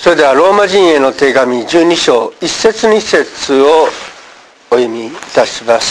それではローマ人への手紙12章1節2節をお読みいたします。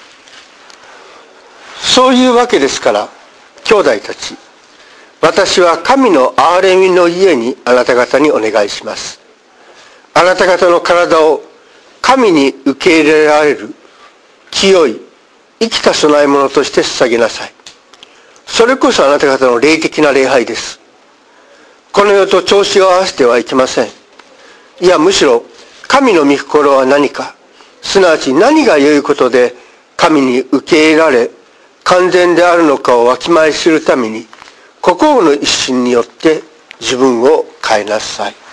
そういうわけですから兄弟たち、私は神の憐れみの家にあなた方にお願いします。あなた方の体を神に受け入れられる清い生きた供え物として捧げなさい。それこそあなた方の霊的な礼拝です。この世と調子を合わせてはいけません。いや、むしろ神の御心は何か、すなわち何が良いことで神に受け入れられ完全であるのかをわきまえ知るために、心の一心によって自分を変えなさい。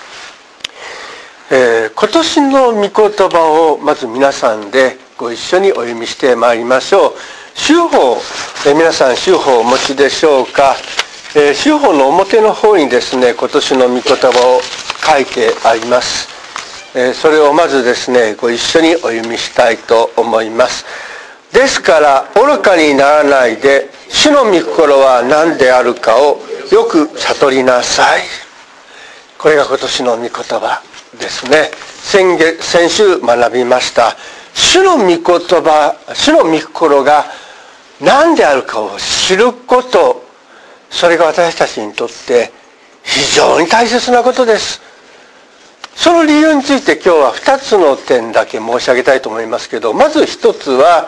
今年の御言葉をまず皆さんでご一緒にお読みしてまいりましょう。修法、皆さん修法をお持ちでしょうか。修法の表の方にですね、今年の御言葉を書いてあります。それをまずですね、ご一緒にお読みしたいと思います。ですから愚かにならないで、主の御心は何であるかをよく悟りなさい。これが今年の御言葉ですね。先週学びました。主の御言葉、主の御心が何であるかを知ること、それが私たちにとって非常に大切なことです。その理由について今日は2つの点だけ申し上げたいと思いますけど、まず一つは、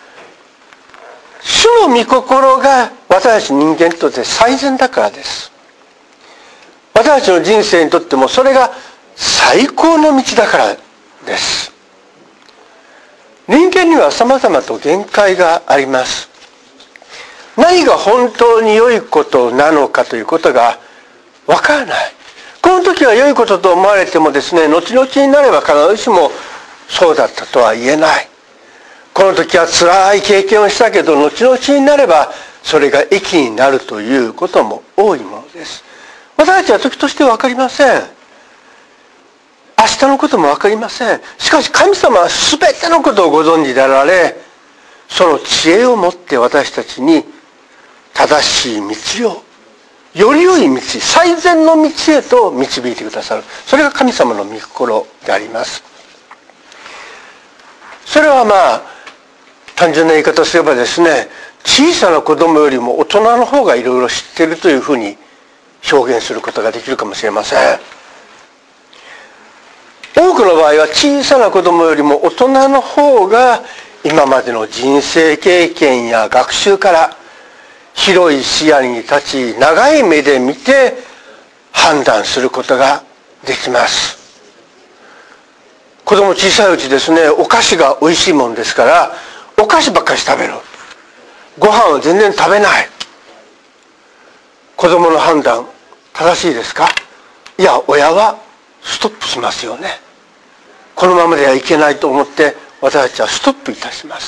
主の御心が私たち人間にとって最善だからです。私たちの人生にとってもそれが最高の道だからです。人間には様々と限界があります。何が本当に良いことなのかということがわからない。この時は良いことと思われてもですね、後々になれば必ずしもそうだったとは言えない。この時は辛い経験をしたけど、後々になればそれが益になるということも多いものです。私たちは時として分かりません。明日のことも分かりません。しかし神様は全てのことをご存知であられ、その知恵を持って私たちに正しい道を、より良い道、最善の道へと導いてくださる。それが神様の御心であります。それは単純な言い方をすればですね、小さな子供よりも大人の方がいろいろ知っているというふうに表現することができるかもしれません。多くの場合は小さな子供よりも大人の方が今までの人生経験や学習から広い視野に立ち、長い目で見て判断することができます。子供小さいうちですね、お菓子が美味しいもんですからお菓子ばっかり食べる。ご飯は全然食べない。子供の判断正しいですか？いや、親はストップしますよね。このままではいけないと思って私たちはストップいたします。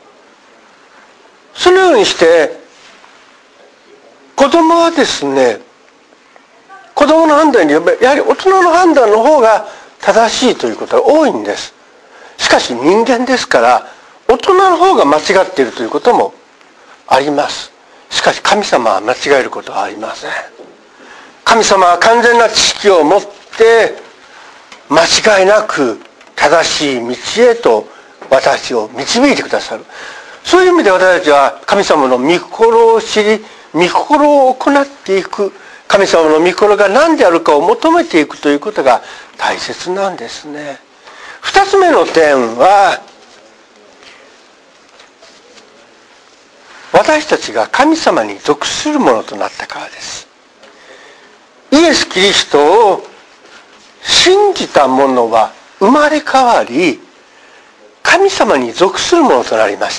そのようにして子供はですね、子供の判断にやはり大人の判断の方が正しいということが多いんです。しかし人間ですから大人の方が間違っているということもあります。しかし神様は間違えることはありません。神様は完全な知識を持って間違いなく正しい道へと私たちを導いてくださる。そういう意味で私たちは神様の御心を知り、御心を行っていく、神様の御心が何であるかを求めていくということが大切なんですね。二つ目の点は、私たちが神様に属するものとなったからです。イエス・キリストを信じた者は生まれ変わり、神様に属するものとなりました。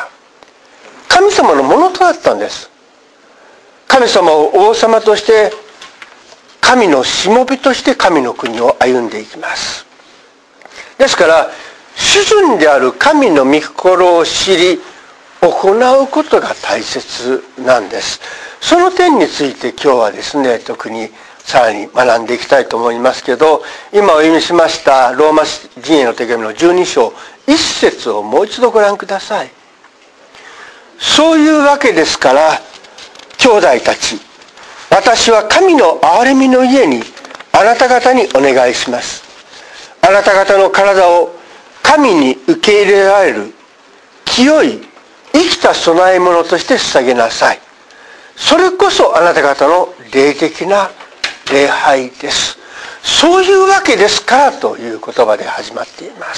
神様のものとなったんです。神様を王様として、神のしもべとして神の国を歩んでいきます。ですから、主君である神の御心を知り、行うことが大切なんです。その点について今日はですね、特にさらに学んでいきたいと思いますけど、今お読みしましたローマ人への手紙の12章1節をもう一度ご覧ください。そういうわけですから兄弟たち、私は神の憐れみの家にあなた方にお願いします。あなた方の体を神に受け入れられる清い生きた供え物として捧げなさい。それこそあなた方の霊的な礼拝です。そういうわけですからという言葉で始まっています。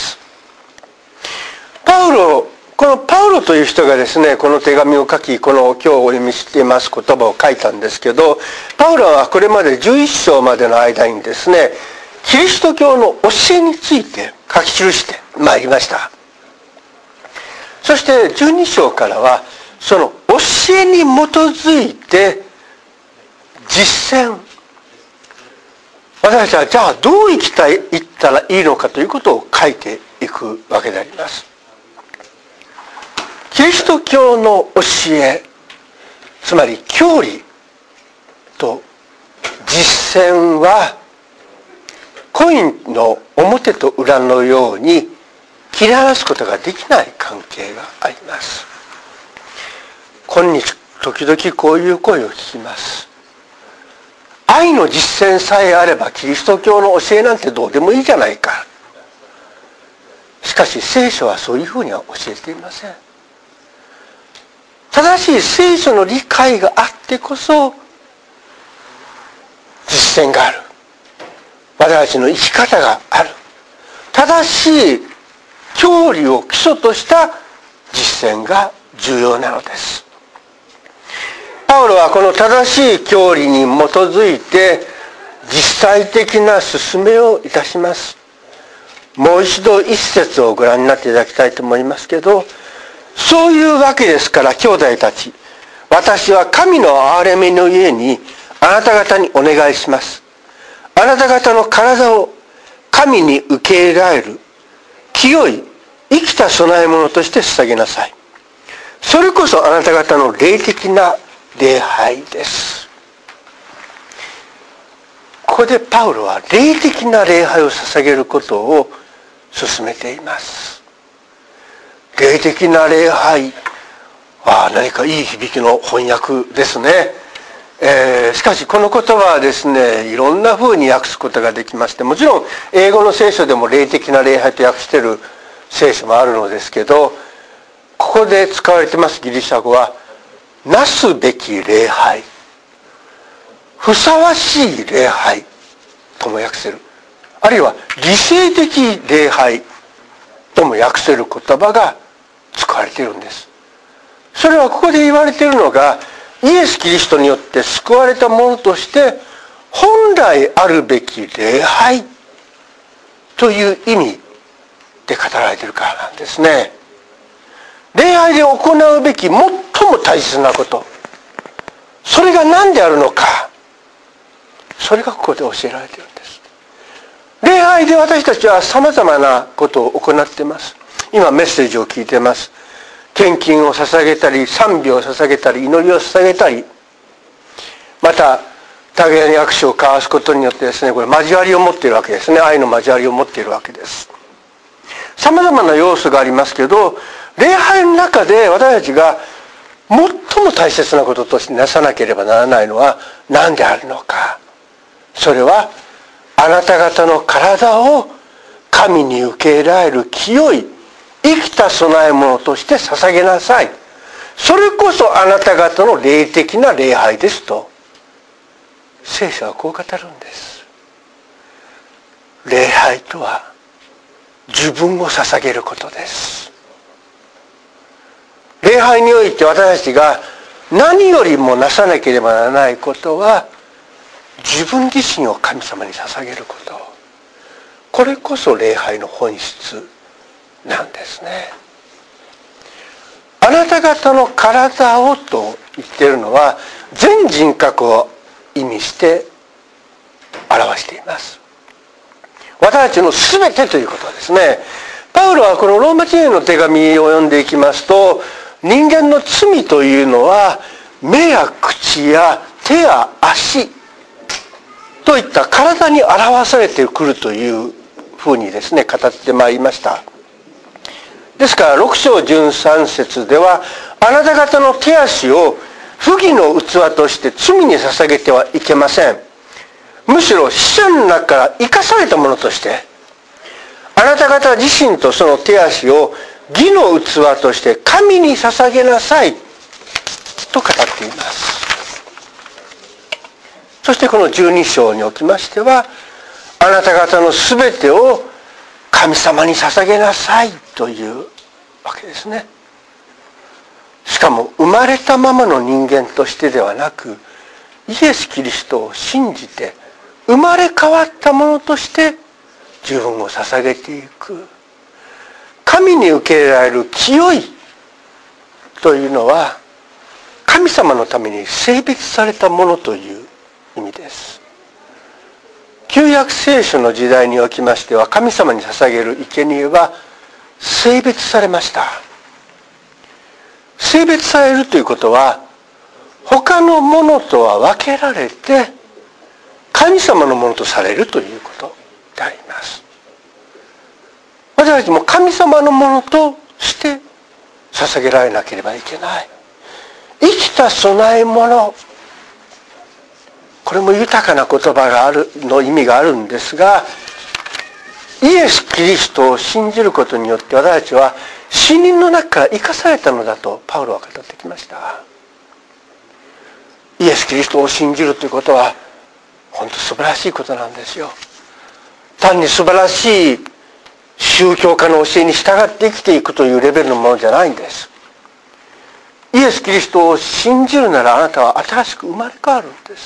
このパウロという人がですね、この手紙を書き、この今日お読みしています言葉を書いたんですけど、パウロはこれまで11章までの間にですね、キリスト教の教えについて書き記してまいりました。そして12章からはその教えに基づいて実践、私たちはじゃあどう生きていったらいいのかということを書いていくわけであります。キリスト教の教え、つまり教理と実践はコインの表と裏のように切り離すことができない関係があります。今日時々こういう声を聞きます。愛の実践さえあればキリスト教の教えなんてどうでもいいじゃないか。しかし聖書はそういうふうには教えていません。正しい聖書の理解があってこそ実践がある。私たちの生き方がある。正しい教理を基礎とした実践が重要なのです。パウロはこの正しい教理に基づいて実際的な勧めをいたします。もう一度一節をご覧になっていただきたいと思いますけど、そういうわけですから兄弟たち、私は神の憐れみのゆえにあなた方にお願いします。あなた方の体を神に受け入れられる清い生きた供え物として捧げなさい。それこそあなた方の霊的な礼拝です。ここでパウロは霊的な礼拝を捧げることを勧めています。霊的な礼拝は何かいい響きの翻訳ですね。しかしこの言葉はですね、いろんな風に訳すことができまして、もちろん英語の聖書でも霊的な礼拝と訳している聖書もあるのですけど、ここで使われてますギリシャ語はなすべき礼拝、ふさわしい礼拝とも訳せる、あるいは理性的礼拝とも訳せる言葉が使われているんです。それはここで言われているのが、イエス・キリストによって救われたものとして本来あるべき礼拝という意味で語られているからなんですね。礼拝で行うべき最も大切なこと、それが何であるのか、それがここで教えられているんです。礼拝で私たちはさまざまなことを行っています。今メッセージを聞いています。献金を捧げたり、賛美を捧げたり、祈りを捧げたり、また互いに握手を交わすことによってですね、これ交わりを持っているわけですね。愛の交わりを持っているわけです。さまざまな要素がありますけど、礼拝の中で私たちが最も大切なこととしてなさなければならないのは何であるのか。それはあなた方の体を神に受け入れられる清い生きた供え物として捧げなさい。それこそあなた方の霊的な礼拝ですと聖書はこう語るんです。礼拝とは自分を捧げることです。礼拝において私たちが何よりもなさなければならないことは、自分自身を神様に捧げること。これこそ礼拝の本質なんですね。あなた方の体をと言っているのは全人格を意味して表しています。私たちの全てということですね。パウロはこのローマ人への手紙を読んでいきますと、人間の罪というのは目や口や手や足といった体に表されてくるというふうにですね語ってまいりました。ですから6章13節では、あなた方の手足を不義の器として罪に捧げてはいけません。 むしろ死者の中から生かされたものとして、あなた方自身とその手足を義の器として神に捧げなさいと語っています。そしてこの12章におきましては、あなた方のすべてを神様に捧げなさいというわけですね。しかも生まれたままの人間としてではなく、イエス・キリストを信じて生まれ変わったものとして自分を捧げていく。神に受け入れられる清いというのは、神様のために性別されたものという意味です。旧約聖書の時代におきましては、神様に捧げる生贄は性別されました。性別されるということは、他のものとは分けられて神様のものとされるということであります。私たちも神様のものとして捧げられなければいけない。生きた供え物、これも豊かな言葉があるの意味があるんですが、イエス・キリストを信じることによって私たちは死人の中から生かされたのだとパウロは語ってきました。イエス・キリストを信じるということは本当素晴らしいことなんですよ。単に素晴らしい宗教家の教えに従って生きていくというレベルのものじゃないんです。イエス・キリストを信じるならあなたは新しく生まれ変わるんです。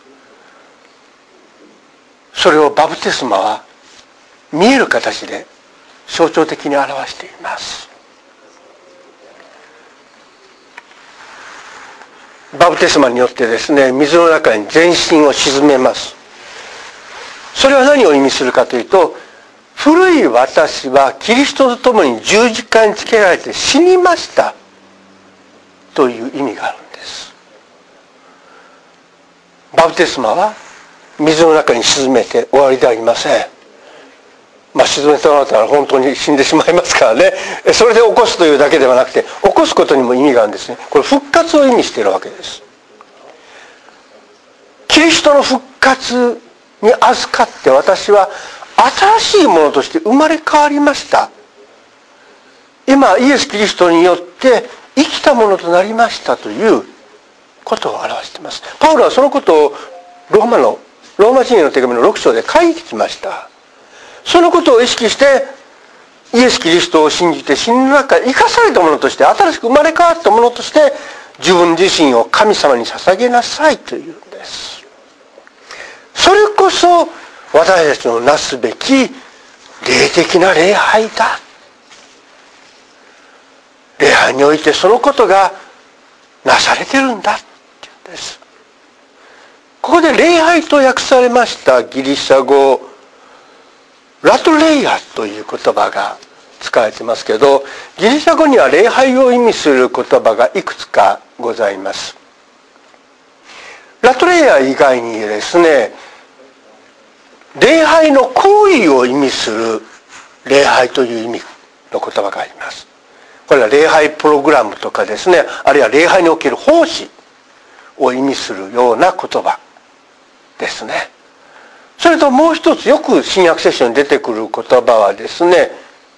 それをバプテスマは見える形で象徴的に表しています。バプテスマによってですね、水の中に全身を沈めます。それは何を意味するかというと、古い私はキリストと共に十字架につけられて死にましたという意味があるんです。バプテスマは水の中に沈めて終わりではありません。沈めてもらったら本当に死んでしまいますからね。それで起こすというだけではなくて、起こすことにも意味があるんですね。これ復活を意味しているわけです。キリストの復活に預かって私は新しいものとして生まれ変わりました。今イエス・キリストによって生きたものとなりましたということを表しています。パウロはそのことをローマ人への手紙の6章で書いてきました。そのことを意識してイエス・キリストを信じて死の中から生かされたものとして、新しく生まれ変わったものとして自分自身を神様に捧げなさいというんです。それこそ私たちのなすべき霊的な礼拝だ。礼拝においてそのことがなされてるんだっていうんです。ここで礼拝と訳されましたギリシャ語ラトレイアという言葉が使われていますけど、ギリシャ語には礼拝を意味する言葉がいくつかございます。ラトレイア以外にですね、礼拝の行為を意味する礼拝という意味の言葉があります。これは礼拝プログラムとかですね、あるいは礼拝における奉仕を意味するような言葉ですね。それともう一つよく新約聖書に出てくる言葉はですね、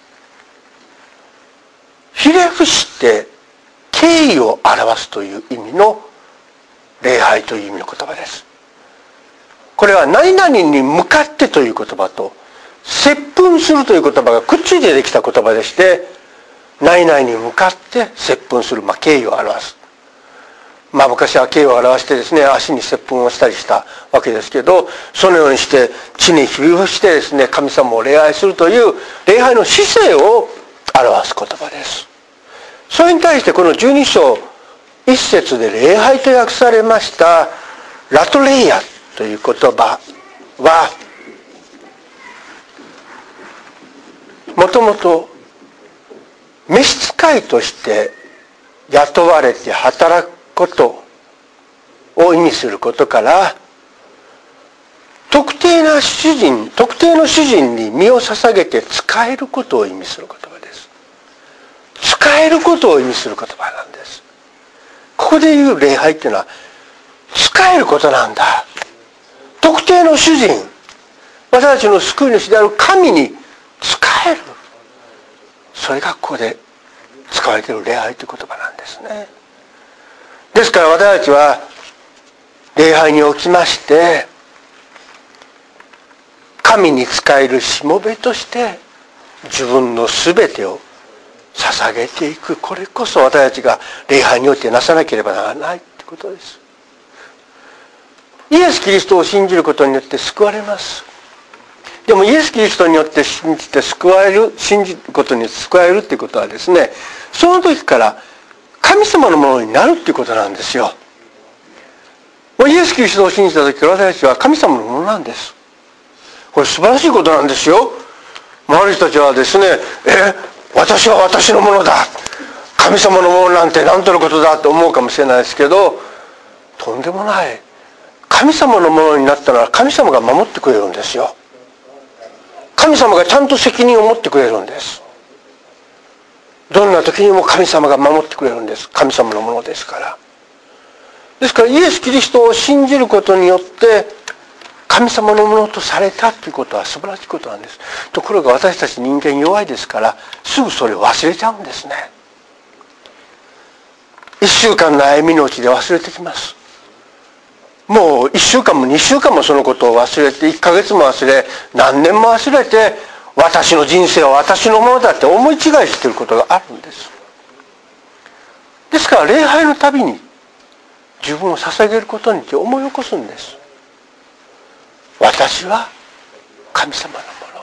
ひれ伏して敬意を表すという意味の礼拝という意味の言葉です。これは何々に向かってという言葉と接吻するという言葉がくっついてできた言葉でして、何々に向かって接吻する、敬意を表す。昔は敬意を表してですね、足に接吻をしたりしたわけですけど、そのようにして地にひれ伏してですね、神様を礼拝するという礼拝の姿勢を表す言葉です。それに対してこの12章1節で礼拝と訳されましたラトレイアという言葉は、もともと召使いとして雇われて働くことを意味することから、特定の主人に身を捧げて仕えることを意味する言葉です。仕えることを意味する言葉なんです。ここで言う礼拝っていうのは仕えることなんだ。 特定の主人、私たちの救い主である神に仕える、それがここで使われている礼拝という言葉なんですね。ですから私たちは礼拝におきまして神に仕えるしもべとして自分のすべてを捧げていく、これこそ私たちが礼拝においてなさなければならないということです。イエス・キリストを信じることによって救われます。でもイエス・キリストによって信じることによって救われるということはですね、その時から神様のものになるということなんですよ。もうイエス・キリストを信じた時から私たちは神様のものなんです。これ素晴らしいことなんですよ。ある人たちはですね、私は私のものだ、神様のものなんて何とのことだと思うかもしれないですけど、とんでもない。神様のものになったら神様が守ってくれるんですよ。神様がちゃんと責任を持ってくれるんです。どんな時にも神様が守ってくれるんです。神様のものですから。ですからイエス・キリストを信じることによって神様のものとされたということは素晴らしいことなんです。ところが私たち人間弱いですからすぐそれを忘れちゃうんですね。1週間の歩みのうちで忘れてきます。もう1週間も2週間もそのことを忘れて、1ヶ月も忘れ、何年も忘れて、私の人生は私のものだって思い違いしていることがあるんです。ですから礼拝のたびに自分を捧げることに思い起こすんです。私は神様のもの。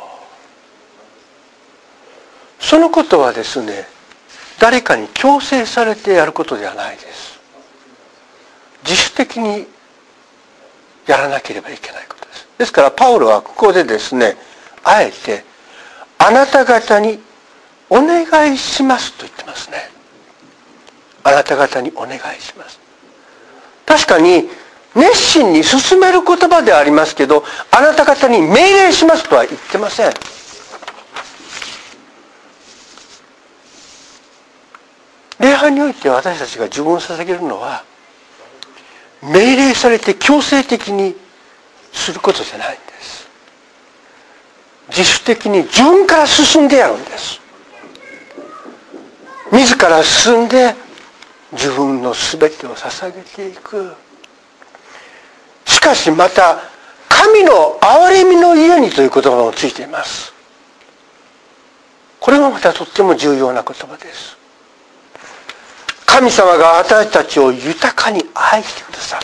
そのことはですね、誰かに強制されてやることではないです。自主的にやらなければいけないことです。ですからパウロはここでですね、あえてあなた方にお願いしますと言ってますね。あなた方にお願いします。確かに熱心に進める言葉ではありますけど、あなた方に命令しますとは言ってません。礼拝において私たちが自分を捧げるのは命令されて強制的にすることじゃないんです。自主的に自分から進んでやるんです。自ら進んで自分の全てを捧げていく。しかしまた神の憐れみの家にという言葉もついています。これもまたとっても重要な言葉です。神様が私たちを豊かに愛してくださった。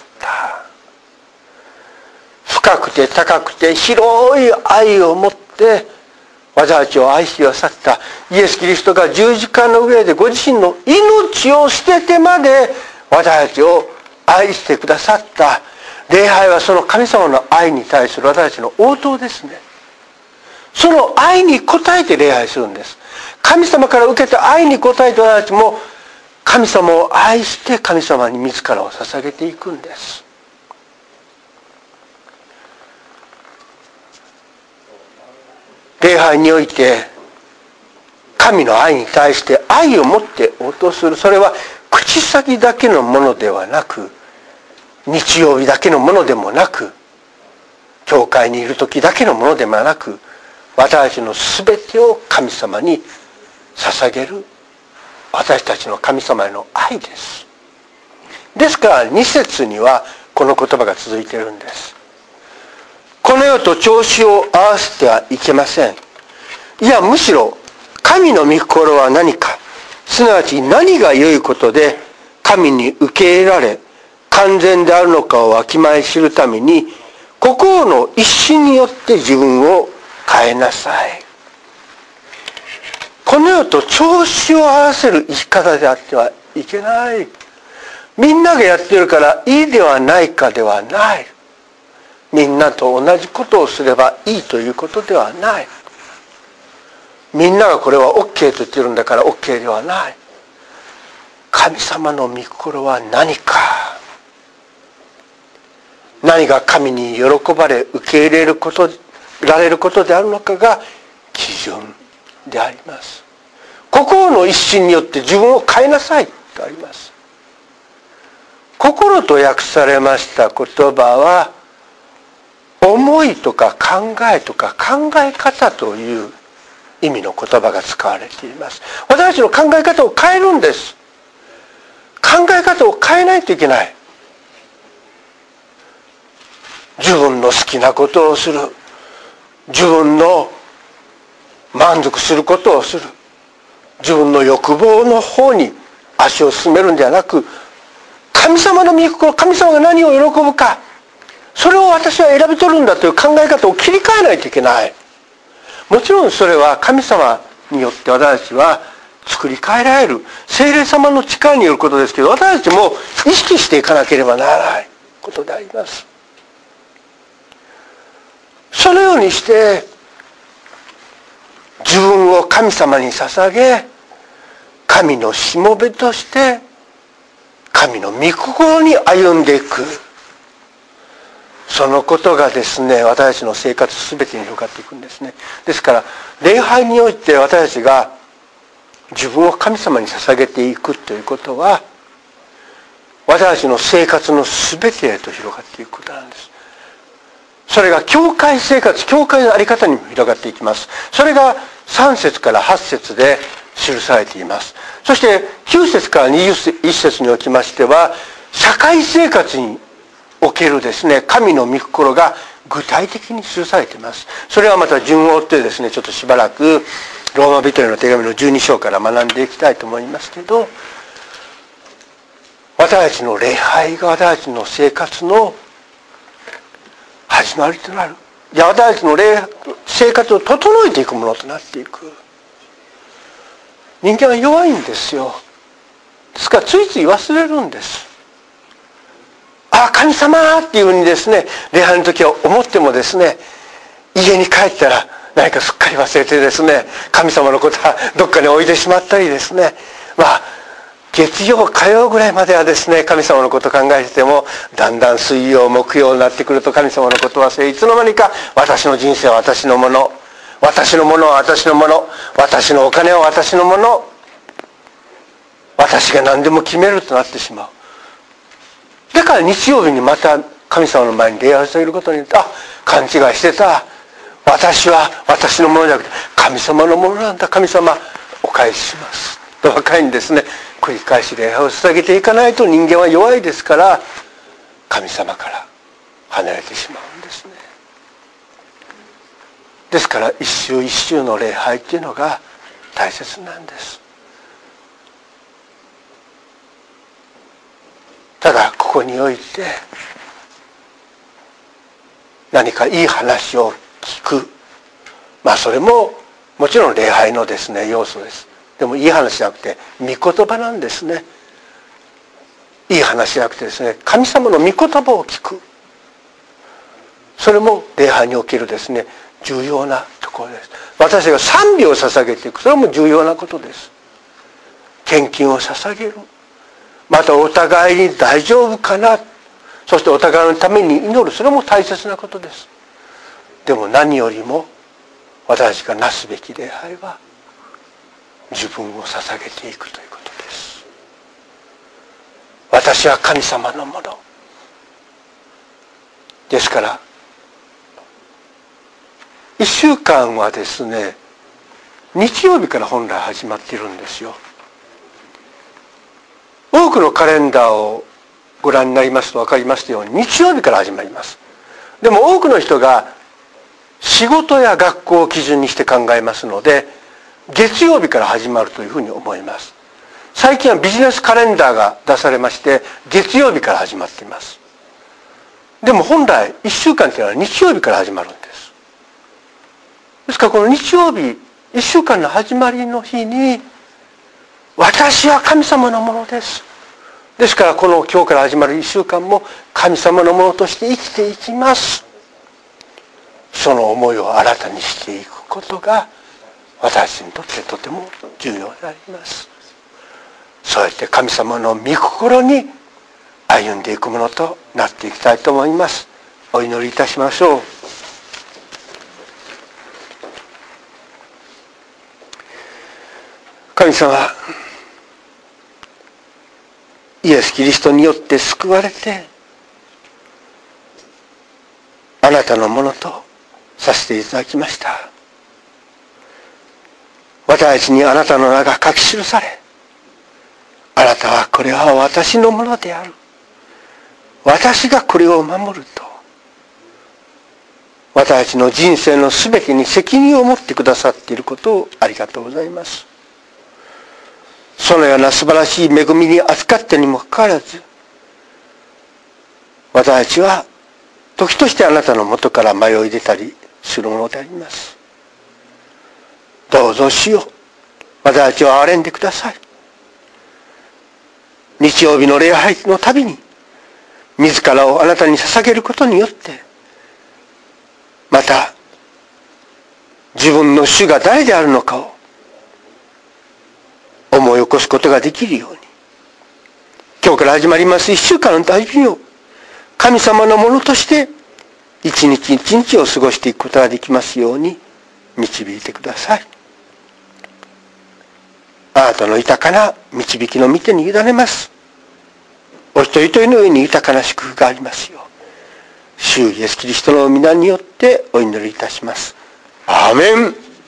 深くて高くて広い愛を持って私たちを愛してくださったイエス・キリストが十字架の上でご自身の命を捨ててまで私たちを愛してくださった。礼拝はその神様の愛に対する私たちの応答ですね。その愛に応えて礼拝するんです。神様から受けた愛に応えて私たちも神様を愛して神様に自らを捧げていくんです。礼拝において神の愛に対して愛を持って応答する、それは口先だけのものではなく、日曜日だけのものでもなく、教会にいる時だけのものでもなく、私たちの全てを神様に捧げる私たちの神様への愛です。ですから2節にはこの言葉が続いているんです。この世と調子を合わせてはいけません。いやむしろ神の御心は何か、すなわち何が良いことで神に受け入れられ完全であるのかをわきまえ知るために、心の一心によって自分を変えなさい。この世と調子を合わせる生き方であってはいけない。みんながやってるからいいではないかではない。みんなと同じことをすればいいということではない。みんながこれは OK と言ってるんだから OK ではない。神様の御心は何か、何が神に喜ばれ受け入れることられることであるのかが基準であります。心の一心によって自分を変えなさいとあります。心と訳されました言葉は思いとか考えとか考え方という意味の言葉が使われています。私たちの考え方を変えるんです。考え方を変えないといけない。自分の好きなことをする、自分の満足することをする、自分の欲望の方に足を進めるんではなく、神様の御心、神様が何を喜ぶか、それを私は選び取るんだという考え方を切り替えないといけない。もちろんそれは神様によって私たちは作り変えられる聖霊様の力によることですけど、私たちも意識していかなければならないことであります。そのようにして自分を神様に捧げ、神のしもべとして神の御心に歩んでいく、そのことがですね、私たちの生活すべてに広がっていくんですね。ですから礼拝において私たちが自分を神様に捧げていくということは、私たちの生活のすべてへと広がっていくことなんです。それが教会生活、教会の在り方にも広がっていきます。それが3節から8節で記されています。そして9節から21節におきましては、社会生活におけるですね、神の御心が具体的に記されています。それはまた順を追ってですね、ちょっとしばらくローマ人への手紙の12章から学んでいきたいと思いますけど、私たちの礼拝が私たちの生活の始まりとなる。私たちの生活を整えていくものとなっていく。人間は弱いんですよ。ですからついつい忘れるんです。ああ、神様っていうふうにですね、礼拝の時は思ってもですね、家に帰ったら何かすっかり忘れてですね、神様のことはどっかに置いてしまったりですね、月曜火曜ぐらいまではですね、神様のことを考えてても、だんだん水曜木曜になってくると神様のことを忘れ、いつの間にか私の人生は私のもの、私のものは私のもの、私のお金は私のもの、私が何でも決めるとなってしまう。だから日曜日にまた神様の前に礼拝されることによって、勘違いしてた、私は私のものじゃなくて神様のものなんだ、神様お返ししますと若いんですね、繰り返し礼拝を捧げていかないと、人間は弱いですから神様から離れてしまうんですね。ですから一週一週の礼拝っていうのが大切なんです。ただここにおいて何かいい話を聞く、それももちろん礼拝のですね要素です。でもいい話じゃなくて御言葉なんですね。いい話じゃなくてですね、神様の御言葉を聞く、それも礼拝におけるですね重要なところです。私が賛美を捧げていく、それも重要なことです。献金を捧げる、またお互いに大丈夫かな、そしてお互いのために祈る、それも大切なことです。でも何よりも私がなすべき礼拝は自分を捧げていくということです。私は神様のものですから、1週間はですね日曜日から本来始まっているんですよ。多くのカレンダーをご覧になりますと分かりますように、日曜日から始まります。でも多くの人が仕事や学校を基準にして考えますので、月曜日から始まるというふうに思います。最近はビジネスカレンダーが出されまして、月曜日から始まっています。でも本来1週間というのは日曜日から始まるんです。ですからこの日曜日、1週間の始まりの日に、私は神様のものです。ですからこの今日から始まる1週間も神様のものとして生きていきます。その思いを新たにしていくことが私にとってとても重要であります。そうやって神様の御心に歩んでいくものとなっていきたいと思います。お祈りいたしましょう。神様、イエス・キリストによって救われて、あなたたのものとさせていただきました。私たちにあなたの名が書き記され、あなたはこれは私のものである、私がこれを守ると、私たちの人生のすべてに責任を持ってくださっていることをありがとうございます。そのような素晴らしい恵みに預かったにもかかわらず、私たちは時としてあなたのもとから迷い出たりするものであります。どうぞ主よ、私たちを憐れんでください。日曜日の礼拝のたびに自らをあなたに捧げることによって、また自分の主が誰であるのかを思い起こすことができるように、今日から始まります一週間の大事を神様のものとして一日一日を過ごしていくことができますように導いてください。あなたの豊かな導きの御手に委ねます。お一人一人の上に豊かな祝福がありますよう、主イエスキリストの皆によってお祈りいたします。アーメン。